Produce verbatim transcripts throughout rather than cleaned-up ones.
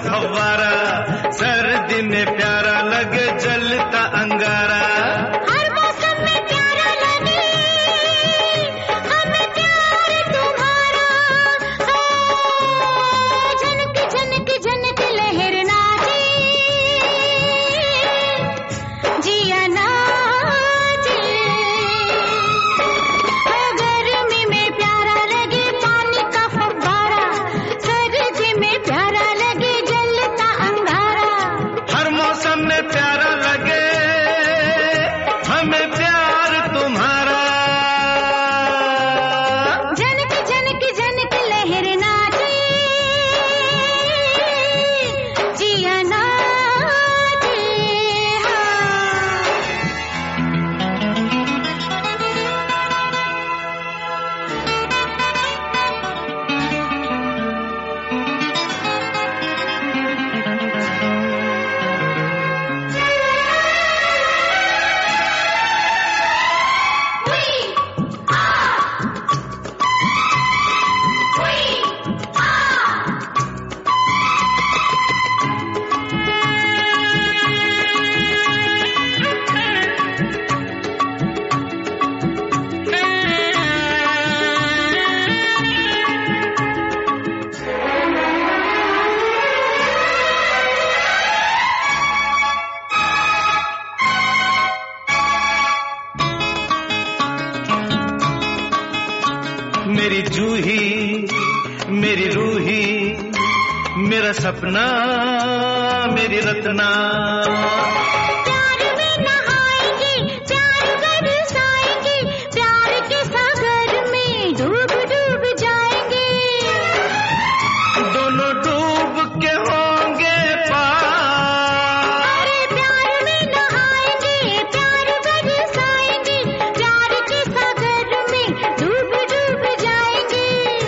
फव्वारा, सर्दी में प्यारा लगे जलता अंगारा। हर मौसम में प्यारा लगे हमें प्यार तुम्हारा, झनक झनक झनक लहर नाचे जिया नाचे। गर्मी में प्यारा लगे पानी का फव्वारा, सर्दी में प्यारा लगे जलता अंगारा। हर मौसम में प्यारा लगे हमें प्यार तुम्हारा, झनक झनक झनक लहर नाचे जिया नाचे। मेरी जूही मेरी रूही, मेरा सपना मेरी रत्ना। प्यार में नहाएंगे प्यार बरसाएंगे, प्यार के सागर में डूब डूब जाएंगे। दोनों डूब के होंगे पार। अरे प्यार में नहाएंगे प्यार बरसाएंगे, प्यार के सागर में डूब डूब जाएंगे।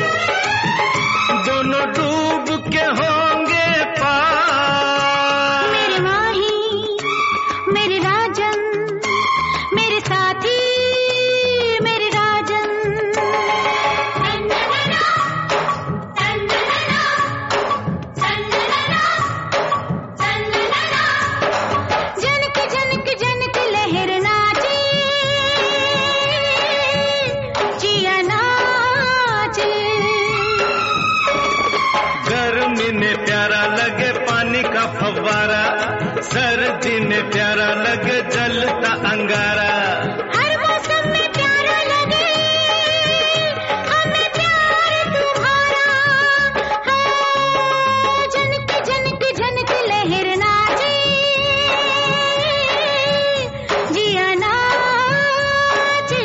दोनों डूब के होंगे पार। मेरे माही मेरे राजन, मेरे साथी मेरे राजन। झनक झनक झनक लहर नाचे जिया नाचे। गर्मी में प्यारा लगे पानी का फव्वारा, सर्दी में प्यारा लगे जलता अंगारा। हर मौसम में प्यारा लगे हमें प्यार तुम्हारा, झनक झनक झनक लहर नाचे जिया नाचे।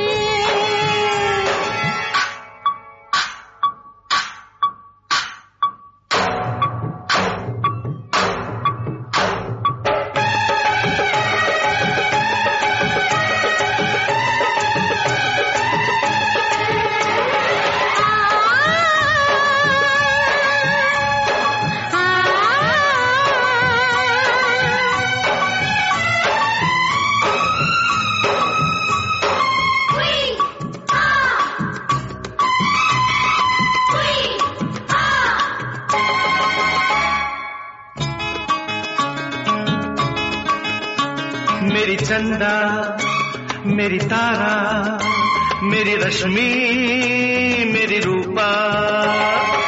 मेरी चंदा मेरी तारा, मेरी रश्मि मेरी रूपा।